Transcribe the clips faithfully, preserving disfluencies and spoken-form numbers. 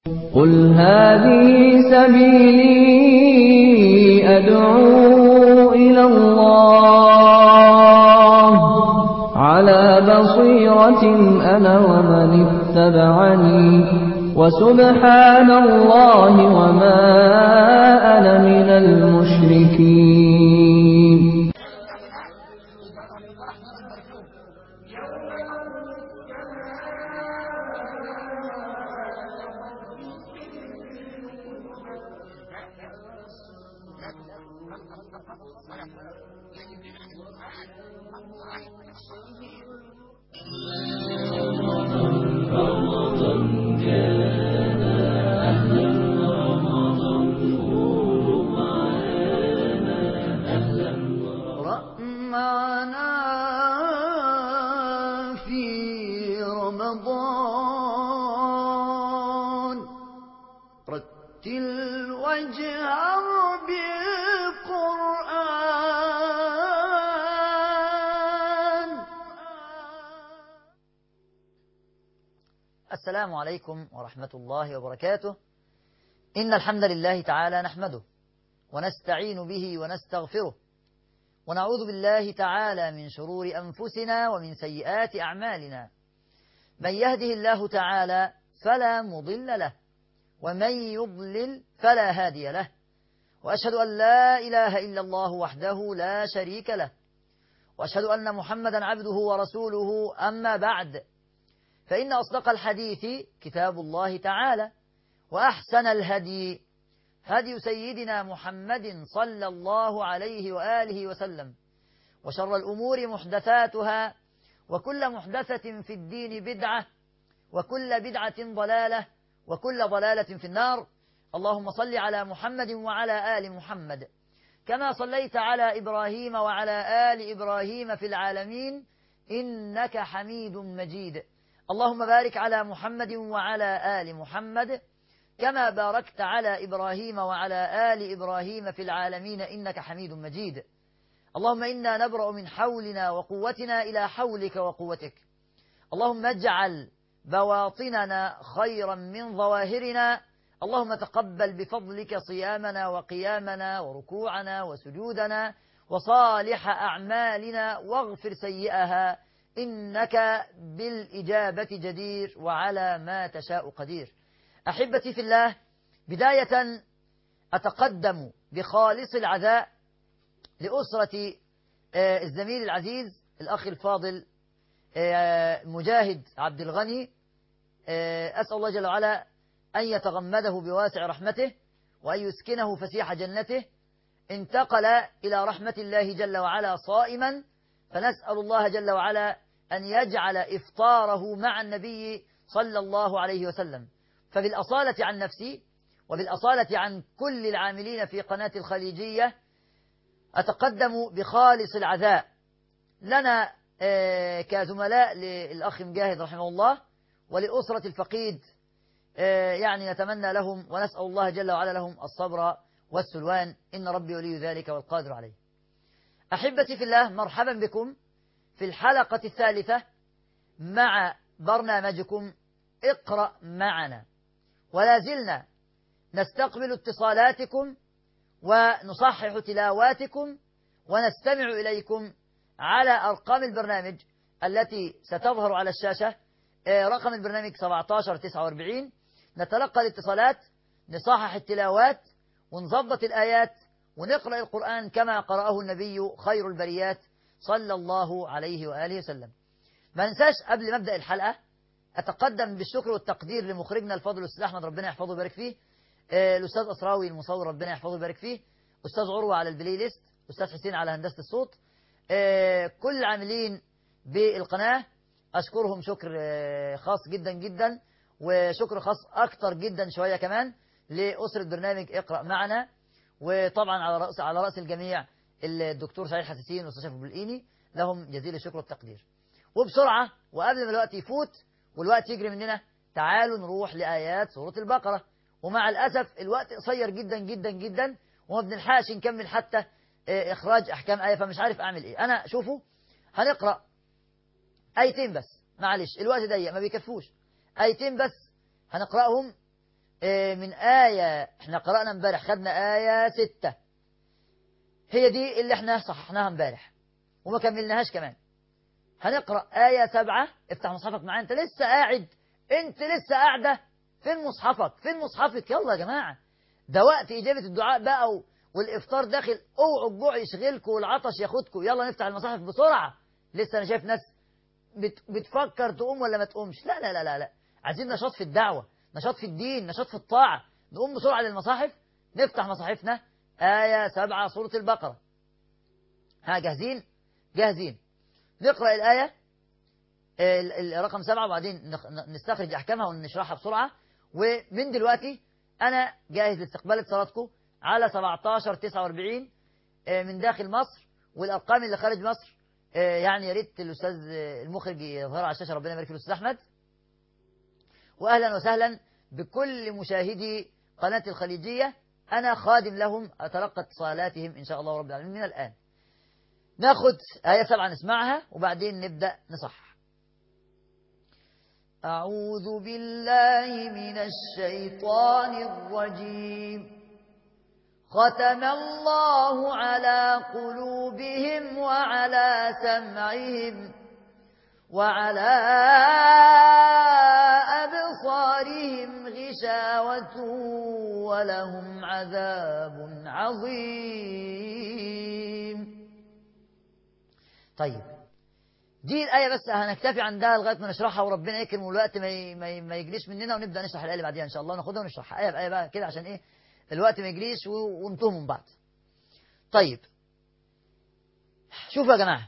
قل هذه سبيلي أدعو إلى الله على بصيرة أنا ومن اتبعني وسبحان الله وما أنا من المشركين. السلام عليكم ورحمة الله وبركاته. إن الحمد لله تعالى نحمده ونستعين به ونستغفره ونعوذ بالله تعالى من شرور أنفسنا ومن سيئات أعمالنا. من يهده الله تعالى فلا مضل له ومن يضلل فلا هادي له، وأشهد أن لا إله إلا الله وحده لا شريك له، وأشهد أن محمدا عبده ورسوله. أما بعد، فإن أصدق الحديث كتاب الله تعالى، وأحسن الهدي هدي سيدنا محمد صلى الله عليه وآله وسلم، وشر الأمور محدثاتها، وكل محدثة في الدين بدعة، وكل بدعة ضلالة، وكل ضلالة في النار. اللهم صل على محمد وعلى آل محمد كما صليت على إبراهيم وعلى آل إبراهيم في العالمين إنك حميد مجيد. اللهم بارك على محمد وعلى آل محمد كما باركت على إبراهيم وعلى آل إبراهيم في العالمين إنك حميد مجيد. اللهم إنا نبرأ من حولنا وقوتنا إلى حولك وقوتك. اللهم اجعل بواطننا خيرا من ظواهرنا. اللهم تقبل بفضلك صيامنا وقيامنا وركوعنا وسجودنا وصالح أعمالنا، واغفر سيئها إنك بالإجابة جدير وعلى ما تشاء قدير. أحبتي في الله، بداية أتقدم بخالص العزاء لأسرة الزميل العزيز الأخ الفاضل مجاهد عبد الغني. أسأل الله جل وعلا أن يتغمده بواسع رحمته وأن يسكنه فسيح جنته. انتقل إلى رحمة الله جل وعلا صائما، فنسأل الله جل وعلا أن يجعل إفطاره مع النبي صلى الله عليه وسلم. فبالأصالة عن نفسي وبالأصالة عن كل العاملين في قناة الخليجية أتقدم بخالص العزاء لنا كزملاء للأخ مجاهد رحمه الله ولأسرة الفقيد. يعني نتمنى لهم ونسأل الله جل وعلا لهم الصبر والسلوان، إن ربي ولي ذلك والقادر عليه. أحبتي في الله، مرحبا بكم في الحلقة الثالثة مع برنامجكم اقرأ معنا، ولا زلنا نستقبل اتصالاتكم ونصحح تلاواتكم ونستمع إليكم على أرقام البرنامج التي ستظهر على الشاشة. رقم البرنامج سبعة عشر تسعة وأربعين. نتلقى الاتصالات، نصحح التلاوات، ونضبط الآيات، ونقرأ القرآن كما قرأه النبي خير البريات صلى الله عليه وآله وسلم. ما ننساش قبل ما أبدأ الحلقة أتقدم بالشكر والتقدير لمخرجنا الفاضل الأستاذ أحمد ربنا يحفظه ويبارك فيه، الأستاذ أسراوي المصور ربنا يحفظه ويبارك فيه، أستاذ عروة على البلاي ليست، أستاذ حسين على هندسة الصوت، كل العاملين بالقناة أشكرهم شكر خاص جدا جدا، وشكر خاص أكتر جدا شوية كمان لأسرة برنامج اقرأ معنا، وطبعا على رأس على رأس الجميع الدكتور سعيد حساسين والأستاذ شريف بلقيني، لهم جزيل الشكر والتقدير. وبسرعة وقبل ما الوقت يفوت والوقت يجري مننا، تعالوا نروح لآيات سورة البقرة. ومع الأسف الوقت قصير جدا جدا جدا وما بنلحقش نكمل حتى إخراج أحكام آية، فمش عارف أعمل إيه. أنا شوفوا هنقرأ آيتين بس، معلش الوقت ضيق ما بيكفوش، آيتين بس هنقرأهم من آية، احنا قرأنا امبارح خدنا آية ستة، هي دي اللي احنا صححناها امبارح وما كملناهاش كمان. هنقرأ آية سبعة. افتح مصحفك معايا، انت لسه قاعد، انت لسه قاعدة، فين مصحفك؟ فين مصحفك؟ يلا يا جماعة، ده وقت إجابة الدعاء بقى، والإفطار داخل، اوعوا الجوع يشغلكم والعطش ياخدكم، يلا نفتح المصاحف بسرعة. لسه أنا شايف ناس بت بتفكر تقوم ولا ما تقومش. لا لا لا لا لا، عايزين نشاط في الدعوة، نشاط في الدين، نشاط في الطاعة. نقوم بسرعة للمصاحف، نفتح مصاحفنا آية سبعة سورة البقرة. ها جاهزين؟ جاهزين. نقرأ الآية رقم سبعة وبعدين نستخرج أحكامها ونشرحها بسرعة. ومن دلوقتي أنا جاهز لاستقبال اتصالاتكم على سبعتاشر تسعة وأربعين من داخل مصر، والأرقام اللي خارج مصر يعني يا ريت الأستاذ المخرج يظهر على الشاشة. ربنا يبارك فيه الأستاذ أحمد. وأهلا وسهلا بكل مشاهدي قناة الخليجية، أنا خادم لهم أتلقى اتصالاتهم إن شاء الله رب العالمين من الآن. ناخد آية سبعة نسمعها وبعدين نبدأ نصح. أعوذ بالله من الشيطان الرجيم. ختم الله على قلوبهم وعلى سمعهم وعلى أبصارهم غشاوة ولهم عذاب عظيم. طيب دي الآية بس هنكتفي عندها لغاية ما نشرحها، وربنا يكرم والوقت ما ما يجريش مننا، ونبدأ نشرح الآية اللي بعديها إن شاء الله، ناخدها ونشرحها آية بآية بقى كده عشان إيه الوقت ما يجريش ونتوه من بعض. طيب شوفوا يا جماعة،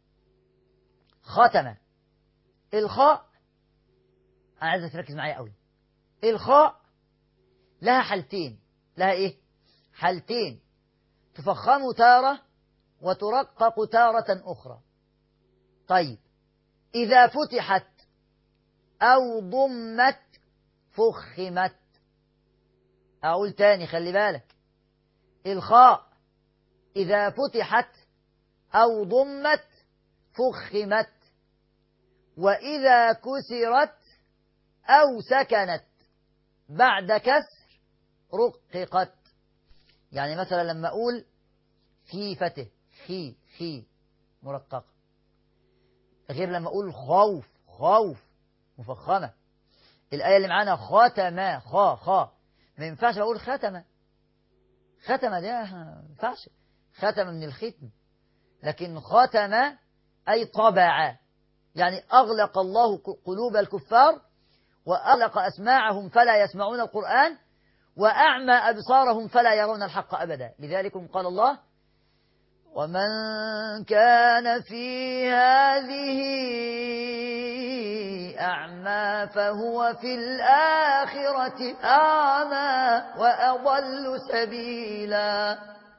ختم الخاء، أنا عايزك تركز معايا قوي. الخاء لها حالتين، لها إيه؟ حالتين، تفخم تارة وترقق تارة أخرى. طيب إذا فتحت أو ضمت فخمت. أقول تاني خلي بالك، الخاء إذا فتحت أو ضمت فخمت، وإذا كسرت أو سكنت بعد كسر رققت. يعني مثلا لما أقول خيفته، خي خي مرققة، غير لما أقول خوف خوف مفخمة. الآية اللي معانا ختم خا خا، ما ينفعش أقول ختم، ختم ده ما ينفعش، ختم من الختم. لكن ختم أي طبع، يعني أغلق الله قلوب الكفار وأغلق أسماعهم فلا يسمعون القرآن وأعمى أبصارهم فلا يرون الحق أبدا. لذلك قال الله: ومن كان في هذه أعمى فهو في الآخرة أعمى وأضل سبيلا.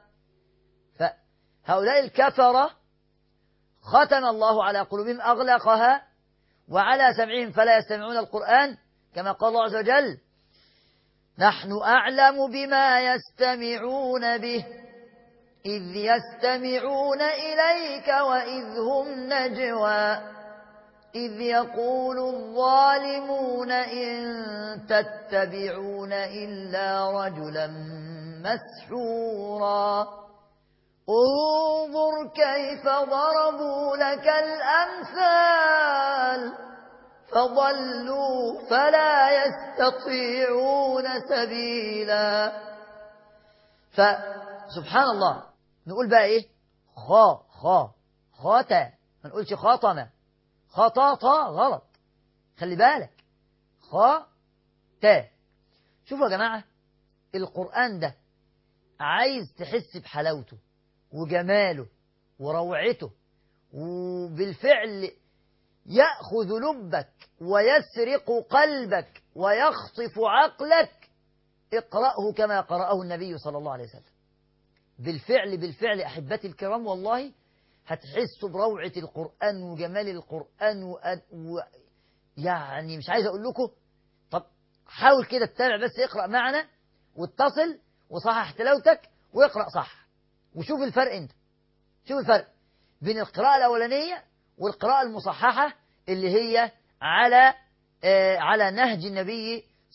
فهؤلاء الكفرة ختم الله على قلوبهم، أغلقها، وعلى سمعهم فلا يستمعون القرآن، كما قال الله عز وجل: نحن أعلم بما يستمعون به إذ يستمعون إليك وإذ هم نجوى إذ يقول الظالمون إن تتبعون إلا رجلا مسحورا انظر كيف ضربوا لك الأمثال فضلوا فلا يستطيعون سبيلا. فسبحان الله، نقول بقى ايه؟ خا خا خاتا، ما نقولش خاطمة، خطاطا غلط، خلي بالك، خا تا. شوفوا يا جماعة، القرآن ده عايز تحس بحلاوته وجماله وروعته، وبالفعل يأخذ لبك ويسرق قلبك ويخطف عقلك. اقرأه كما قرأه النبي صلى الله عليه وسلم. بالفعل بالفعل أحبتي الكرام، والله هتحسوا بروعة القرآن وجمال القرآن و... و... يعني مش عايز أقول لكم. طب حاول كده تتابع، بس اقرأ معنا واتصل وصحح تلاوتك واقرأ صح، وشوف الفرق. انت شوف الفرق بين القراءة الأولانية والقراءة المصححة اللي هي على آه على نهج النبي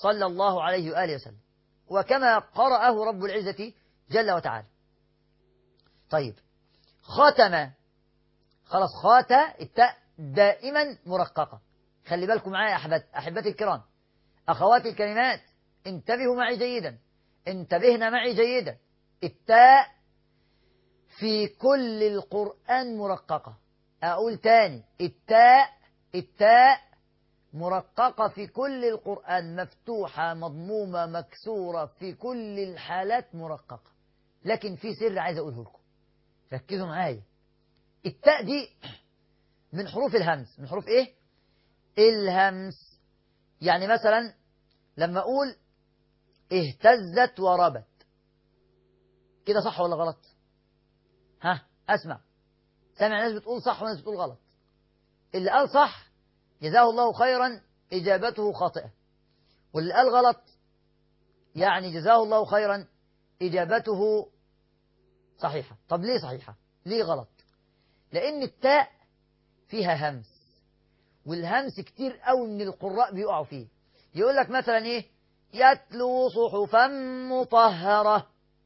صلى الله عليه وآله وسلم، وكما قرأه رب العزة جل وتعالى. طيب ختم، خلاص خات التاء دائما مرققة. خلي بالكم معايا أحبت أحبتي الكرام، أخواتي الكلمات، انتبهوا معي جيدا، انتبهنا معي جيدا. التاء في كل القرآن مرققة. أقول تاني، التاء التاء مرققة في كل القرآن، مفتوحة مضمومة مكسورة، في كل الحالات مرققة. لكن في سر عايز أقوله لكم، ركزوا معايا. التاء دي من حروف الهمس. من حروف إيه؟ الهمس. يعني مثلا لما أقول اهتزت وربت، كده صح ولا غلط؟ ها أسمع، سامع ناس بتقول صح وناس بتقول غلط. اللي قال صح جزاه الله خيرا إجابته خاطئة، واللي قال غلط يعني جزاه الله خيرا إجابته صحيحة. طب ليه صحيحة؟ ليه غلط؟ لأن التاء فيها همس، والهمس كتير قوي من القراء بيقعوا فيه. يقول لك مثلا إيه؟ يتلو صحفا مطهرة،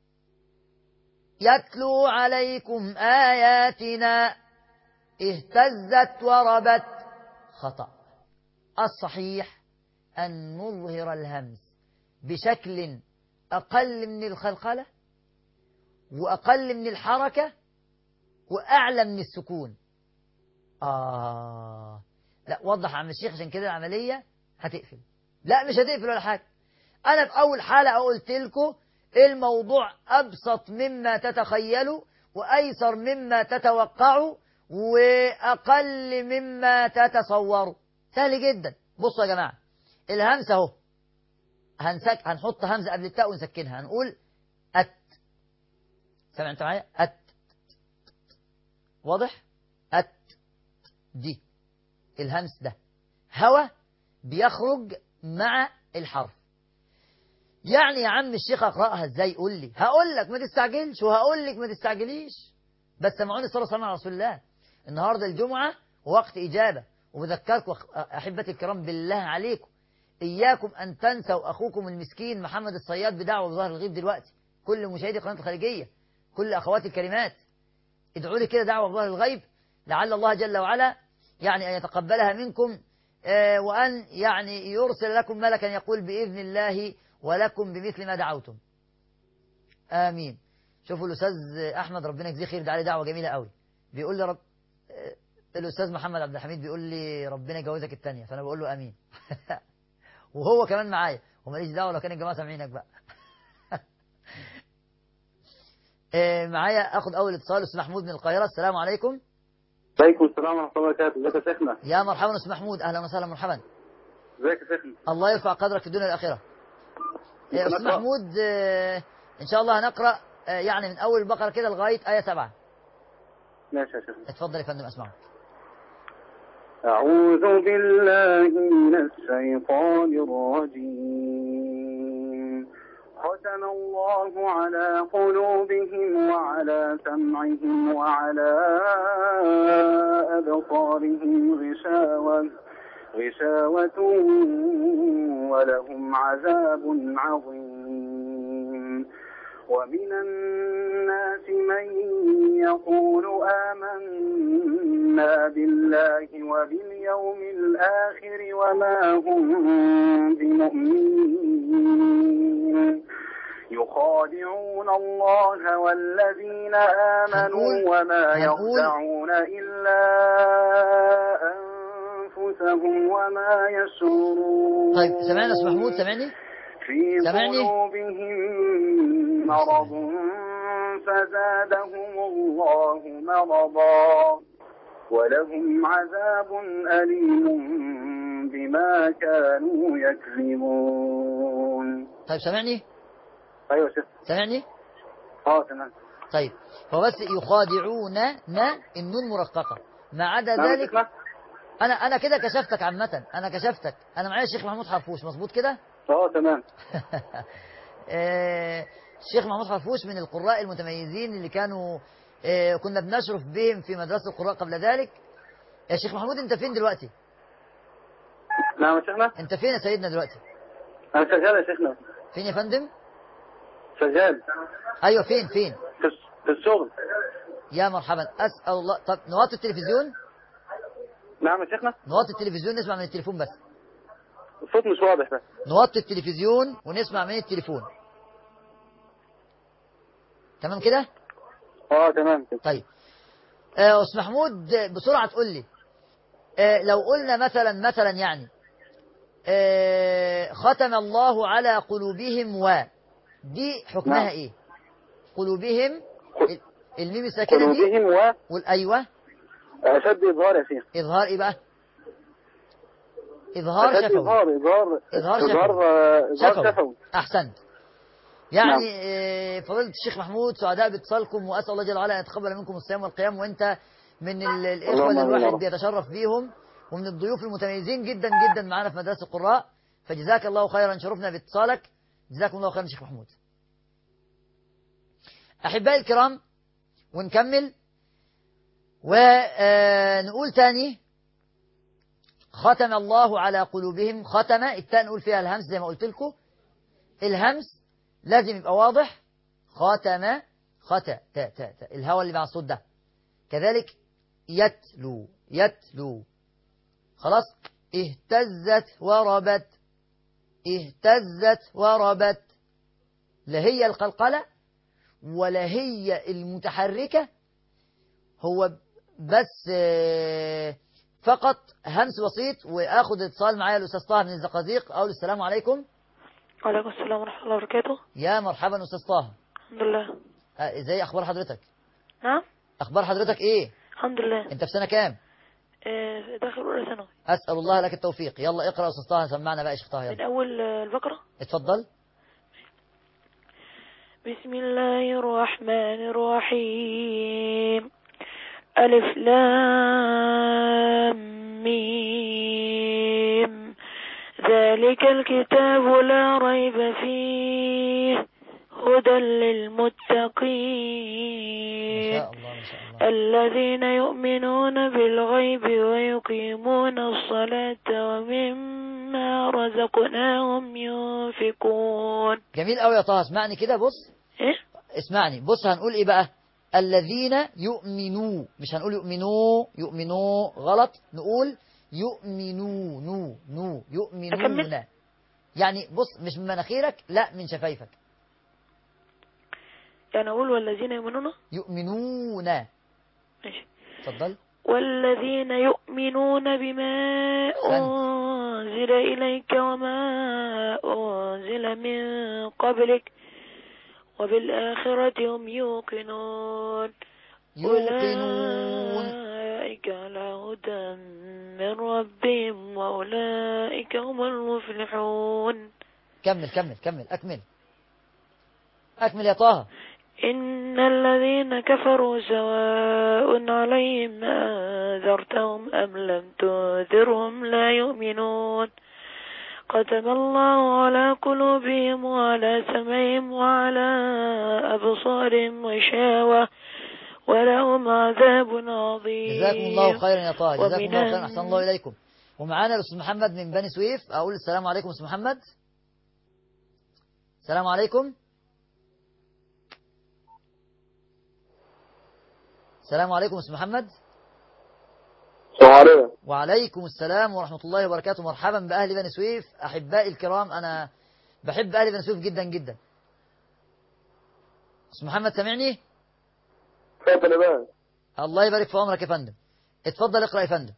يتلو عليكم آياتنا، اهتزت وربت. خطأ. الصحيح أن نظهر الهمس بشكل أقل من الخلخلة، وأقل من الحركة، وأعلى من السكون. آه لا وضح يا عم الشيخ، عشان كده العملية هتقفل. لا مش هتقفل ولا حاجة. أنا في أول حلقة قلت لكم الموضوع أبسط مما تتخيلوا، وأيسر مما تتوقعوا، وأقل مما تتصوروا. سهل جدا. بصوا يا جماعة، الهمسة اهو، هنسك هنحط همزة قبل التاء ونسكنها، هنقول أت. سمع أنت معايا؟ أت. واضح؟ أت دي الهمس ده هوا بيخرج مع الحرف. يعني يا عم الشيخ أقرأها إزاي؟ قول لي. هقول لك ما تستعجلش، وهقول لك ما تستعجليش، بس سمعوني صلى الله عليه وسلم على رسول الله. النهاردة الجمعة وقت إجابة، وبذكركم أحبتي الكرام بالله عليكم، إياكم أن تنسوا أخوكم المسكين محمد الصياد بدعوة بظهر الغيب دلوقتي. كل مشاهدي قناة الخليجية، كل أخواتي الكريمات، ادعوا لي كده دعوة بظهر الغيب، لعل الله جل وعلا يعني أن يتقبلها منكم، آه وأن يعني يرسل لكم ملكا يقول بإذن الله ولكم بمثل ما دعوتم. آمين. شوفوا الأستاذ أحمد ربنا يجزيه خير، دعا لي دعوة جميلة قوي، بيقول لي رب آه الأستاذ محمد عبد الحميد بيقول لي ربنا يجوزك التانية، فأنا بقول له آمين. وهو كمان معايا، وماليش دعوة لو كان الجماعة سامعينك بقى. آه معايا أخذ أول اتصال. أستاذ محمود من القاهرة، السلام عليكم. عليكم السلام ورحمة الله وبركاته. ازيك يا شيخنا؟ يا مرحبا أستاذ محمود، أهلا وسهلا مرحبا. ازيك يا شيخنا؟ الله يرفع قدرك في الدنيا والآخرة. يا أستاذ محمود آه إن شاء الله هنقرأ آه يعني من أول البقرة كده لغاية آية سبعة. ماشي يا شيخنا. اتفضل يا فندم أسمعك. أعوذ بالله من الشيطان الرجيم. ختم الله على قلوبهم وعلى سمعهم وعلى أبصارهم غشاوة غشاوة ولهم عذاب عظيم. ومن الناس من يقول آمنا بالله وباليوم الآخر وما هم بمؤمنين يخادعون الله والذين آمنوا وما يخدعون إلا أنفسهم وما يشعرون. طيب سمعنا أستاذ محمود؟ سمعني؟ في قلوبهم مرض فزادهم الله مرضا ولهم عذاب أليم بما كانوا يكذبون. طيب سمعني؟ أيوة شيخ. سمعني؟ اه تمام. طيب هو بس يخادعون نا النون مرققة، ما عدا ذلك أنا أنا كده كشفتك عامة، أنا كشفتك، أنا معايا الشيخ محمود حرفوش، مظبوط كده؟ اه تمام. الشيخ محمود حرفوش من القراء المتميزين اللي كانوا آه كنا بنشرف بهم في مدرسة القراء قبل ذلك. يا شيخ محمود أنت فين دلوقتي؟ نعم يا شيخنا. أنت فين يا سيدنا دلوقتي؟ أنا شغال يا شيخنا. فين يا فندم؟ شغال. أيوة فين فين؟ في في الشغل. يا مرحبا، أسأل الله. طب نوطي التلفزيون؟ نعم يا شيخنا. نوطي التلفزيون نسمع من التليفون بس. الصوت مش واضح بس. نوطي التلفزيون ونسمع من التليفون. تمام كده؟ اه تمام كده. طيب آه، أستاذ محمود بسرعة تقول لي آه، لو قلنا مثلا مثلا يعني آه، ختم الله على قلوبهم و دي حكمها نعم. ايه؟ قلوبهم الميم الساكنة دي قلوبهم و والأيوة أشد إظهار يا شيخ. إظهار إيه بقى؟ إظهار أشد شفوي. إظهار إظهار إظهار إظهار شفوي. آه، إظهار شفوي. شفوي. أحسنت. يعني نعم. آه، فضيلة الشيخ محمود سعداء باتصالكم، وأسأل الله جل وعلا أن يتقبل منكم الصيام والقيام، وأنت من ال- الإخوة اللهم اللي آمين يا الواحد رب. بيتشرف بيهم، ومن الضيوف المتميزين جدا جدا معنا في مدرسة القراء، فجزاك الله خيرا، شرفنا باتصالك. جزاكم الله خيرا شيخ محمود. أحبائي الكرام، ونكمل ونقول تاني ختم الله على قلوبهم. ختم التاء نقول فيها الهمس زي ما قلت لكم، الهمس لازم يبقى واضح. ختم ختا تاء تاء تاء الهواء اللي مع الصوت ده. كذلك يتلو يتلو. خلاص. اهتزت وربت اهتزت وربت. لا هي القلقلة ولا هي المتحركة، هو بس فقط همس بسيط. واخد اتصال معايا الاستاذ طه من الزقازيق. اقول السلام عليكم. وعليكم السلام ورحمة الله وبركاته. يا مرحبا استاذ طه. الحمد لله. ازاي اخبار حضرتك؟ نعم. اخبار حضرتك ايه؟ الحمد لله. انت في سنة كام؟ آه، داخل أولى ثانوي. اسال الله لك التوفيق. يلا اقرا يا استاذ طه، سمعنا بقى يا شيخ طه. من يلا أول آه، البقرة. اتفضل. بسم الله الرحمن الرحيم. ألف لام ميم. ذلك الكتاب لا ريب فيه هدى ما للمتقين شاء الله ما شاء الله. الذين يؤمنون بالغيب ويقيمون الصلاة ومما رزقناهم ينفقون. جميل قوي يا طه. اسمعني كده، بص إيه؟ اسمعني بص. هنقول ايه بقى؟ الذين يؤمنوا، مش هنقول يؤمنوا يؤمنوا غلط، نقول يؤمنوا نو نو يؤمنون. أكمل؟ يعني بص، مش من مناخيرك، لا من شفايفك. يعني أقول والذين يؤمنون. يؤمنون. ماشي. اتفضل. والذين يؤمنون بما أحسنت. أنزل إليك وما أنزل من قبلك وبالآخرة هم يوقنون. يوقنون. أولئك على هدى من ربهم وأولئك هم المفلحون. كمل كمل كمل أكمل أكمل يا طه. إن الذين كفروا سواء عليهم أنذرتهم أم لم تنذرهم لا يؤمنون. ختم الله على قلوبهم وعلى سمعهم وعلى أبصارهم غشاوة ولهم عذاب عظيم. جزاكم الله خيرا يا طه. جزاكم ومن الله خيرا، أحسن الله إليكم. ومعانا الأستاذ محمد من بني سويف. أقول السلام عليكم أستاذ محمد. السلام عليكم. السلام عليكم أستاذ محمد. السلام عليكم. وعليكم السلام ورحمة الله وبركاته. مرحبا بأهل بني سويف أحبائي الكرام. أنا بحب أهل بني سويف جدا جدا. أستاذ محمد سامعني؟ اتفضل يا باشا. الله يبارك في عمرك يا فندم. اتفضل اقرأ يا فندم.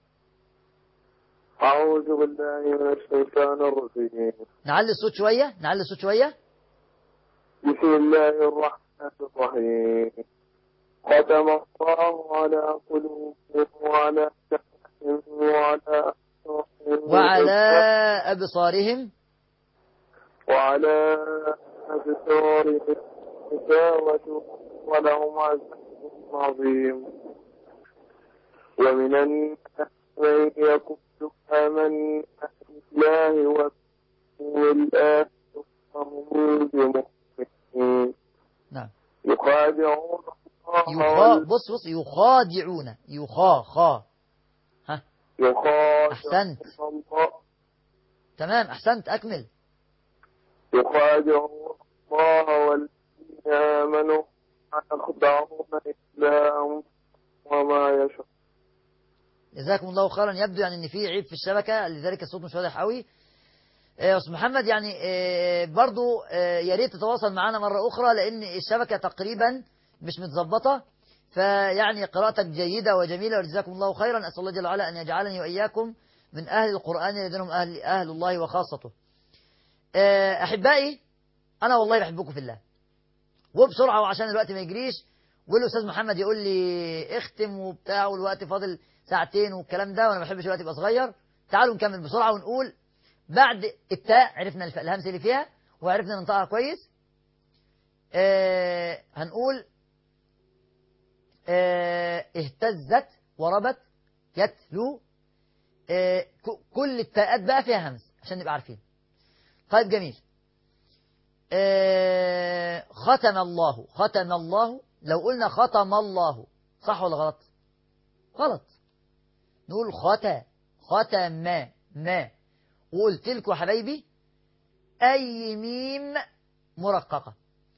أعوذ بالله من الشيطان الرجيم. نعلي الصوت شوية، نعلي الصوت شوية. بسم الله الرحمن الرحيم. ختم الله على قلوبهم وعلى سمعهم وعلى وعلى أبصارهم وعلى أبصارهم غشاوة ولهم عذاب عظيم. ومن الناس من يقول آمنا بالله والآخرة وهم بمؤمنين. نعم. يخادعون يخا بص بص يخادعون يخا خا ها. يخادعون أحسنت. الله. تمام أحسنت أكمل. يخادعون الله والذين آمنوا ما يخدعون إلا أنفسهم وما يشعرون. جزاكم الله خيرا. يبدو يعني ان في عيب في الشبكه، لذلك الصوت مش واضح قوي. يا استاذ محمد يعني آه، برضو آه، يا ريت تتواصل معنا مره اخرى، لان الشبكه تقريبا مش متظبطه. فيعني قراءتك جيده وجميله وجزاكم الله خيرا. اسال الله جل وعلا ان يجعلني واياكم من اهل القران الذين هم اهل اهل الله وخاصته. آه، احبائي، انا والله بحبكم في الله، وبسرعه وعشان الوقت ما يجريش، والاستاذ محمد يقول لي اختم وبتاع والوقت فاضل ساعتين والكلام ده، وانا ما بحبش الوقت يبقى صغير. تعالوا نكمل بسرعه ونقول بعد التاء عرفنا الف- الهمزه اللي فيها وعرفنا ننطقها كويس. آه هنقول آه اهتزت وربت يتلو. آه ك- كل التاءات بقى فيها همز عشان نبقى عارفين. طيب جميل. آه ختم الله. ختم الله، لو قلنا ختم الله صح ولا غلط؟ غلط. نقول ختا ختم ما ما. وقلت لكم يا حبايبي أي ميم مرققة،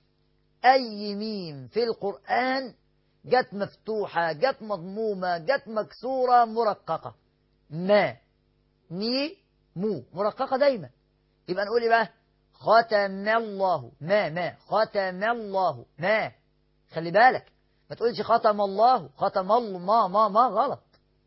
أي ميم في القرآن جت مفتوحة جت مضمومة جت مكسورة مرققة. ما مي مو مرققة دايما. يبقى نقول إيه بقى؟ ختم الله ما ما ختم الله ما. خلي بالك ما تقولش ختم الله ختم الله ما ما ما غلط.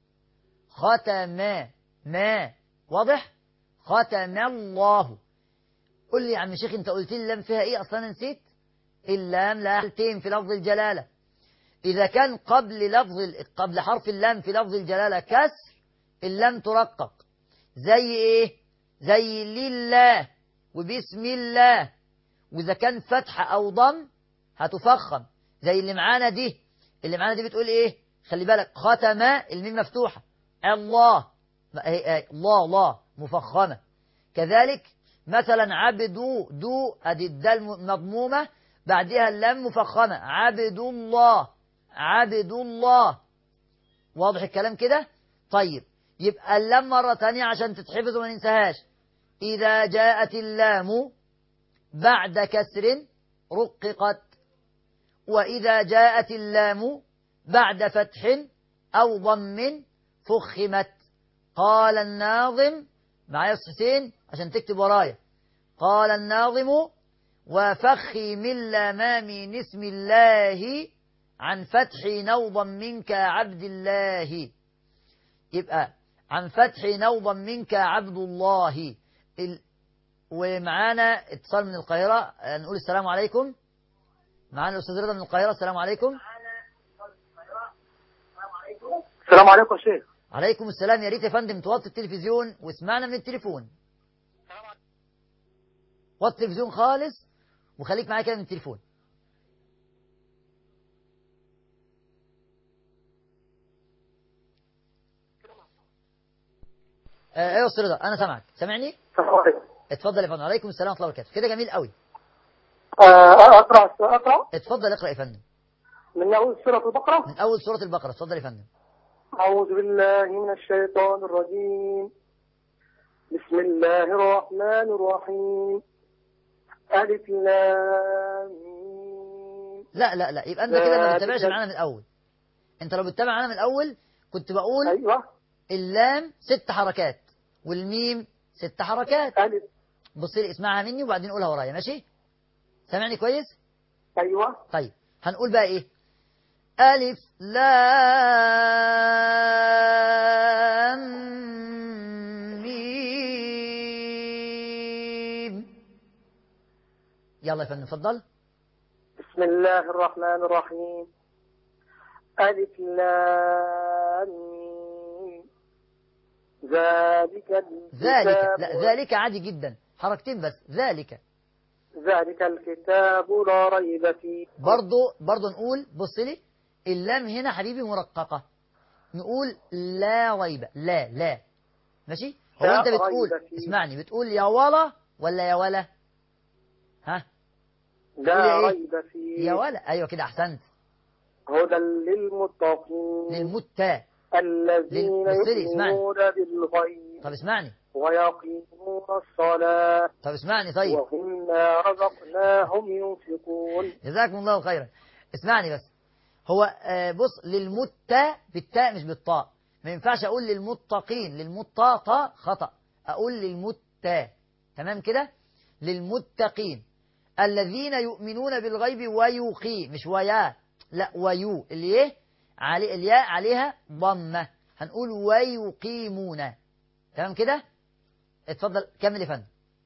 ختم ما. واضح؟ ختم الله. قل لي يا عم شيخ انت قلت لي اللام فيها ايه؟ اصلا انا نسيت. اللام لها حالتين في لفظ الجلاله. اذا كان قبل لفظ ال- قبل حرف اللام في لفظ الجلاله كسر، اللام ترقق. زي ايه؟ زي لله وبسم الله. واذا كان فتح او ضم هتفخم، زي اللي معانا دي. اللي معانا دي بتقول ايه؟ خلي بالك ختم الميم مفتوحه. الله الله الله مفخمه. كذلك مثلا عبدو دو ادي الدال مضمومه بعدها اللام مفخمه. عبد الله عبد الله. واضح الكلام كده؟ طيب يبقى اللام مره ثانيه عشان تتحفظ وما ننساهاش. اذا جاءت اللام بعد كسر رققت، واذا جاءت اللام بعد فتح او ضم فخمت. قال الناظم معايا يا حسين عشان تكتب ورايا. قال الناظم وفخي من لامام اسم الله عن فتح نوضا منك عبد الله. يبقى عن فتح نوضا منك عبد الله. ال... ومعانا اتصال من القاهرة، نقول السلام عليكم. معانا الأستاذ رضا من القاهرة. السلام عليكم. السلام عليكم يا شيخ. عليكم السلام. يا ريت يا فندم توطي التلفزيون واسمعنا من التليفون. وطي التلفزيون خالص وخليك معايا كده من التليفون. آه، ايوه يا استاذ رضا انا سامعك. سامعني؟ السلام عليكم. اتفضل يا فندم. عليكم السلام ورحمه الله وبركاته. كده جميل قوي. آه، اقرا اقرا اتفضل اقرا يا فندم من اول سوره البقره. من اول سوره البقره. اتفضل يا فندم. اعوذ بالله من الشيطان الرجيم. بسم الله الرحمن الرحيم. الف لام ميم. لا لا لا يبقى انت كده ما بتتابعش معانا من الاول. انت لو بتتابع معانا من الاول كنت بقول ايوه اللام ست حركات والميم ست حركات. الف. بص لي اسمعها مني وبعدين قولها ورايا. ماشي؟ سامعني كويس؟ ايوه طيب هنقول بقى ايه؟ ألف لام ميم. يلا يا فندم اتفضل. بسم الله الرحمن الرحيم. الف لام ميم. ذلك ذلك الكتاب لا ذلك عادي جدا حركتين بس. ذلك ذلك الكتاب لا ريب فيه. برضو برضو نقول بص لي اللام هنا حبيبي مرققة. نقول لا ريب. لا لا ماشي. هو لا انت بتقول ريب فيه. اسمعني بتقول يا ولا ولا يا ولا؟ ها لا إيه؟ ريب فيه. يا ولا. ايوه كده احسنت. هدى للمتقين للمتى. الذين لل- بص لي، اسمعني. يؤمنون بالغيب طب اسمعني ويقيمون الصلاة طب اسمعني طيب، ومما رزقناهم ينفقون. جزاكم الله خيرا. اسمعني بس، هو آه، بص، للمتة بالتاء مش بالطاء، ما ينفعش أقول للمتقين، للمطا طاء خطأ، أقول للمتة، تمام كده؟ للمتقين الذين يؤمنون بالغيب ويقيم، مش ويا، لا ويو، اللي ايه علي الياء عليها ضمة، هنقول ويقيمون، تمام كده؟ اتفضل كمل يا فندم.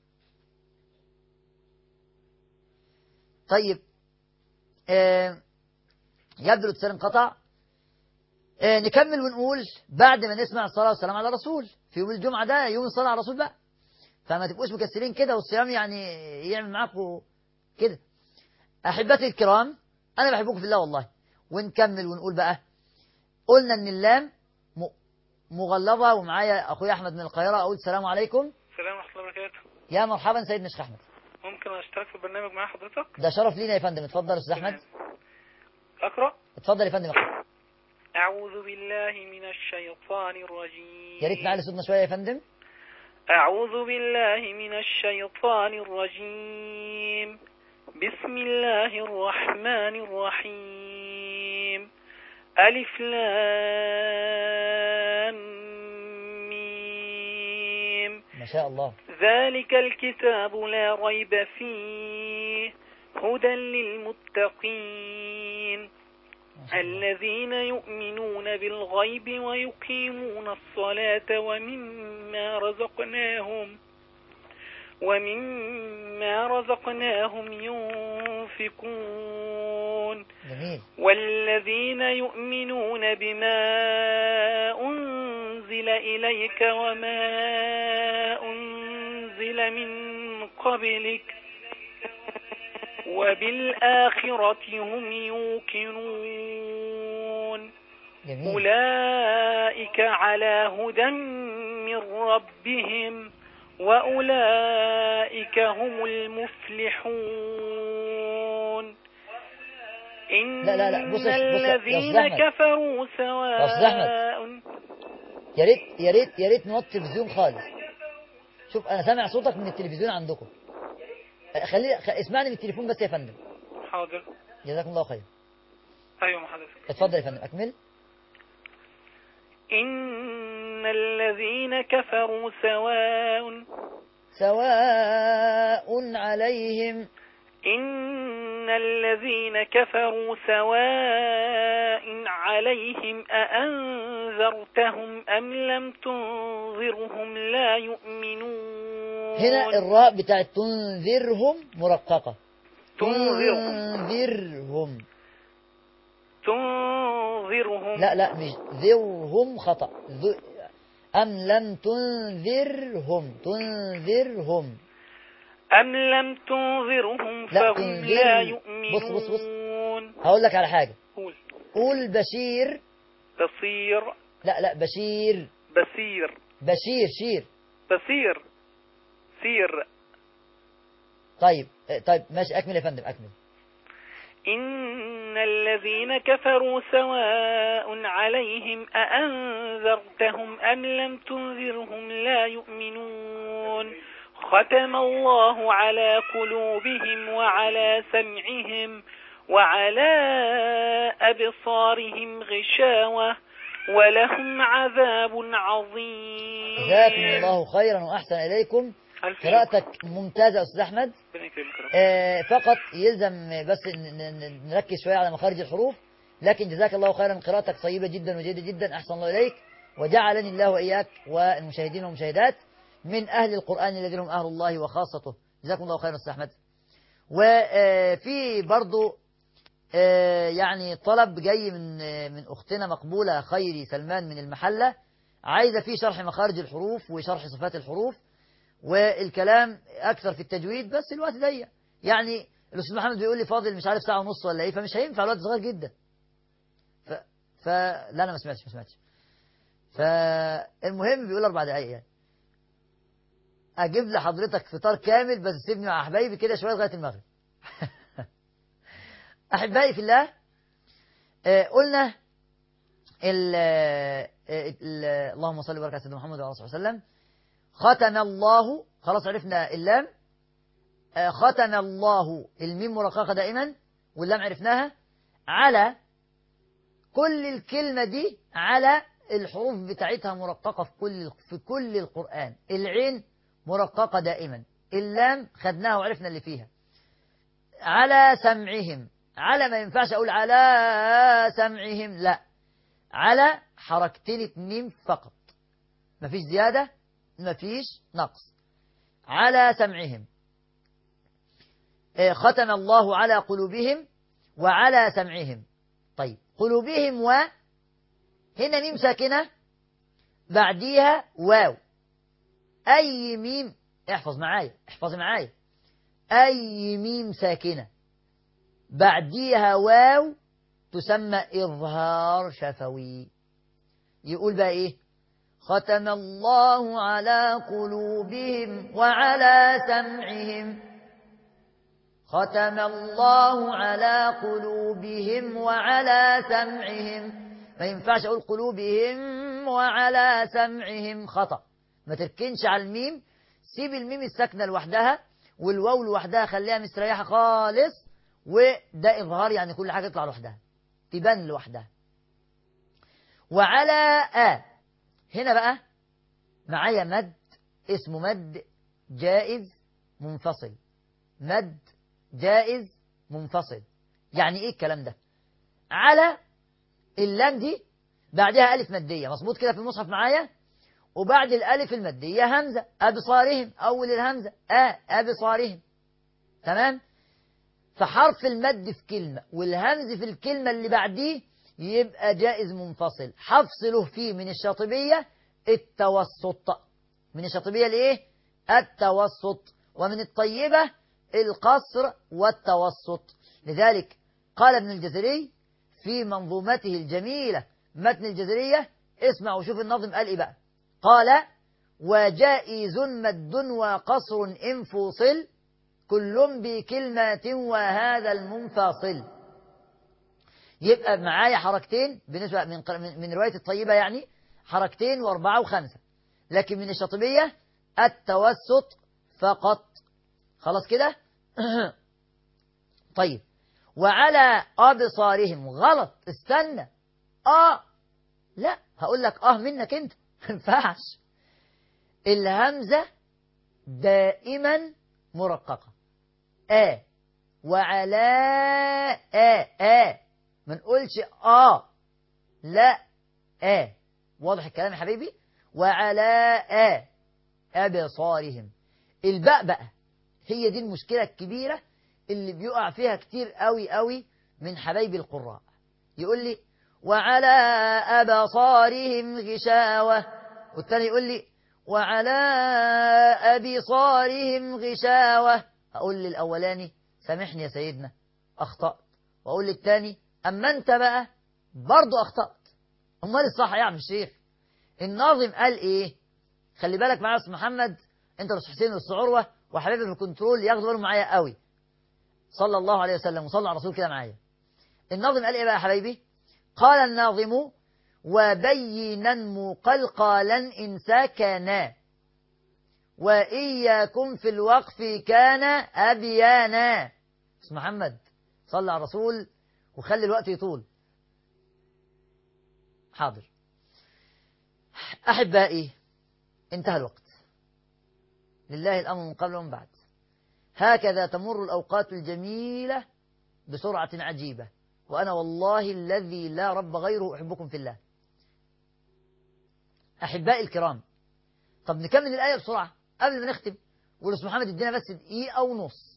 طيب آه يبدو الاتصال انقطع. آه نكمل ونقول بعد ما نسمع الصلاة والسلام على الرسول في يوم الجمعة، ده يوم الصلاة على الرسول بقى، فما تبقوش مكسرين كده، والصيام يعني يعمل معاكم كده. أحبتي الكرام، أنا بحبكم في الله والله. ونكمل ونقول بقى، قلنا إن اللام مغلظة، ومعايا أخويا أحمد من القاهرة، أقول السلام عليكم. السلام ورحمة الله وبركاته. يا مرحبا سيدنا الشيخ أحمد. ممكن أشترك في البرنامج مع حضرتك؟ ده شرف لينا يا فندم، اتفضل يا أستاذ أحمد. أقرأ؟ اتفضل يا فندم أقرأ. أعوذ بالله من الشيطان الرجيم. يا ريت نعلي صوتنا شوية يا فندم. أعوذ بالله من الشيطان الرجيم. بسم الله الرحمن الرحيم. ألف لام ميم. ما شاء الله. ذلك الكتاب لا ريب فيه هدى للمتقين الذين يؤمنون بالغيب ويقيمون الصلاة ومما رزقناهم ومما رزقناهم ينفقون. جميل. والذين يؤمنون بما أنزل إليك وما أنزل من قبلك وبالآخرة هم يوقنون. جميل. أولئك على هدى من ربهم وأولئك هم المفلحون. إن لا لا لا بص بص الذين كفروا سواء. يا ريت يا ريت يا ريت نوطي التلفزيون خالص. شوف أنا سامع صوتك من التلفزيون عندكم. خلي اسمعني من التليفون بس يا فندم. حاضر. جزاكم الله خير. أيوة حضرتك. اتفضل يا فندم أكمل. إن الذين كفروا سواء سواء عليهم. إن الذين كفروا سواء عليهم أأنذرتهم أم لم تنذرهم لا يؤمنون. هنا الراء بتاعت تنذرهم مرققة. تنذرهم تنذرهم تنذرهم لا لا مش ذرهم خطأ. ذ... أم لم تنذرهم تنذرهم أم لم تنذرهم لا فهم تنذر. لا يؤمنون. بص بص بص هقول لك على حاجة. قول. قول بشير. بصير. لا لا بشير. بصير. بشير شير. بصير سير. طيب طيب ماشي أكمل يا فندم أكمل. إن الذين كفروا سواء عليهم أأنذرتهم أم لم تنذرهم لا يؤمنون. ختم الله على قلوبهم وعلى سمعهم وعلى أبصارهم غشاوة ولهم عذاب عظيم. جزاكم الله خيرا وأحسن إليكم. قراءتك ممتازة أستاذ أحمد. آه فقط يلزم بس نركز شوية على مخارج الحروف، لكن جزاك الله خيرا، قراءتك طيبة جدا وجيدة جدا، أحسن الله إليك، وجعلني الله وإياك والمشاهدين والمشاهدات من أهل القرآن الذين هم أهل الله وخاصته. جزاكم الله خيرا أستاذ أحمد. وفي برضو آه يعني طلب جاي من من أختنا مقبولة خيري سلمان من المحلة، عايزة فيه شرح مخارج الحروف وشرح صفات الحروف، والكلام أكثر في التجويد، بس الوقت ضيق. يعني الأستاذ محمد بيقول لي فاضل مش عارف ساعة ونص ولا إيه، فمش هينفع، الوقت صغير جدا. ف... ف... لا أنا ما سمعتش ما سمعتش فالمهم بيقول أربع دقايق يعني. أجيب لحضرتك فطار كامل، بس سيبني مع أحبايبي كده شوية لغاية المغرب. أحبائي في الله، آه قلنا ال... آه ال... اللهم صل وبارك على سيدنا محمد وعلى آله وسلم. ختم الله، خلاص عرفنا اللام. آه ختم الله، الميم مرققة دائما واللام عرفناها. على، كل الكلمة دي على الحروف بتاعتها مرققة في كل في كل القرآن. العين مرققة دائما، اللام خدناها وعرفنا اللي فيها. على سمعهم، على ما ينفعش أقول على سمعهم، لا، على حركتين اتنين فقط، مفيش زيادة مفيش نقص. على سمعهم. ختم الله على قلوبهم وعلى سمعهم. طيب قلوبهم، و هنا ميم ساكنة بعديها واو. أي ميم، احفظ معايا احفظ معايا، أي ميم ساكنة بعديها واو تسمى إظهار شفوي. يقول بقى إيه؟ ختم الله على قلوبهم وعلى سمعهم. ختم الله على قلوبهم وعلى سمعهم. ما ينفعش أقول قلوبهم وعلى سمعهم، خطأ. ما تركنش على الميم، سيب الميم الساكنة لوحدها والواو لوحدها، خليها مستريحة خالص، وده إظهار يعني كل حاجة تطلع لوحدها تبان لوحدها. وعلى آ، هنا بقى معايا مد اسمه مد جائز منفصل. مد جائز منفصل يعني ايه الكلام ده؟ على اللام دي بعدها ألف مادية، مظبوط كده في المصحف معايا، وبعد الألف المادية همزة. أبصارهم، أول الهمزة آ أبصارهم، تمام. فحرف المد في كلمة والهمز في الكلمة اللي بعديه يبقى جائز منفصل. حفصله فيه من الشاطبية التوسط. من الشاطبية الايه؟ التوسط. ومن الطيبة القصر والتوسط. لذلك قال ابن الجزري في منظومته الجميلة متن الجزرية، اسمع وشوف الناظم قال ايه بقى. قال: وجائز مد وقصر إن فصل كل بكلمة وهذا المنفصل. يبقى معايا حركتين بالنسبة من من رواية الطيبة، يعني حركتين وأربعة وخمسة، لكن من الشاطبية التوسط فقط. خلاص كده. طيب وعلى أبصارهم، غلط، استنى. آه لا، هقول لك آه منك أنت ما ينفعش. الهمزة دائما مرققة. آه وعلى آه آه ما نقولش آه، لا آه. واضح الكلام يا حبيبي؟ وعلى آه أبصارهم. الباء بقى هي دي المشكلة الكبيرة اللي بيقع فيها كتير قوي قوي من حبايبي القراء. يقول لي وعلى أبصارهم غشاوة، والتاني يقول لي وعلى أبصارهم غشاوة. أقول للأولاني سامحني يا سيدنا أخطأت، وأقول للتاني أما أنت بقى برضو أخطأت. أمال الصح يا عم الشيخ؟ الناظم قال إيه؟ خلي بالك معايا يا أستاذ محمد، أنت والأستاذ حسين والأستاذ عروة وحبايبي في الكنترول ياخدوا بالهم معايا قوي. صلى الله عليه وسلم وصلى على الرسول كده معايا. الناظم قال إيه بقى يا حبايبي؟ قال الناظم: وبينا مقلقلا إن سكنا وإياكم في الوقف كان أبيانا. أستاذ محمد صلى على الرسول وخلي الوقت يطول. حاضر. أحبائي انتهى الوقت، لله الأمر من قبل ومن بعد. هكذا تمر الأوقات الجميلة بسرعة عجيبة، وأنا والله الذي لا رب غيره أحبكم في الله. أحبائي الكرام، طب نكمل الآية بسرعة قبل ما نختم، والأستاذ محمد ادينا بس دقيقة ونص.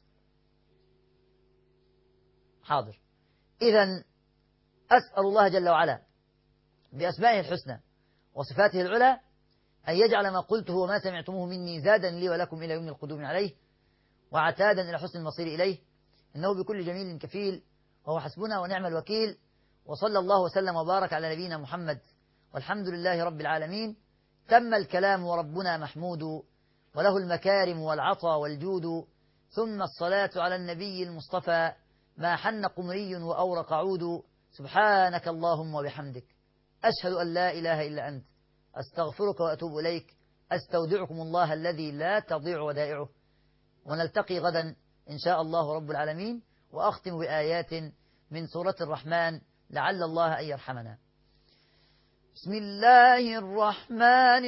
حاضر. إذا أسأل الله جل وعلا بأسمائه الحسنى وصفاته العلى أن يجعل ما قلته وما سمعتموه مني زادا لي ولكم إلى يوم القدوم عليه، وعتادا إلى حسن المصير إليه، إنه بكل جميل كفيل، وهو حسبنا ونعم الوكيل. وصلى الله وسلم وبارك على نبينا محمد، والحمد لله رب العالمين. تم الكلام وربنا محمود، وله المكارم والعطا والجود، ثم الصلاة على النبي المصطفى ما حن قمري وأورق عود. سبحانك اللهم وبحمدك، أشهد أن لا إله إلا أنت، أستغفرك وأتوب إليك. أستودعكم الله الذي لا تضيع ودائعه، ونلتقي غدا إن شاء الله رب العالمين. وأختم بآيات من سورة الرحمن لعل الله أن يرحمنا. بسم الله الرحمن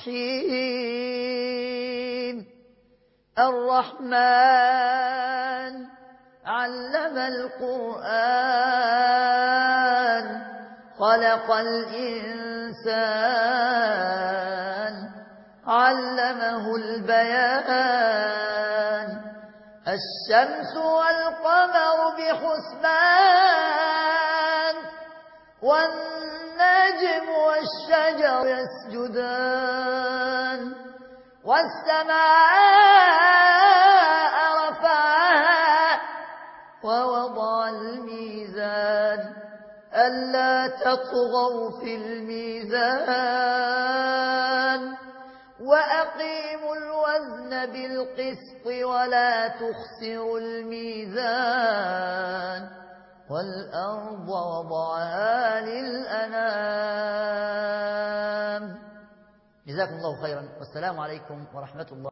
الرحيم. الرحمن علم القرآن خلق الإنسان علمه البيان. الشمس والقمر بحسبان والنجم والشجر يسجدان والسماء رفعها ووضع الميزان ألا تطغوا في الميزان وأقيموا الوزن بالقسط ولا تخسروا الميزان والأرض وضعها للأنام. جزاكم الله خيرا، والسلام عليكم ورحمة الله.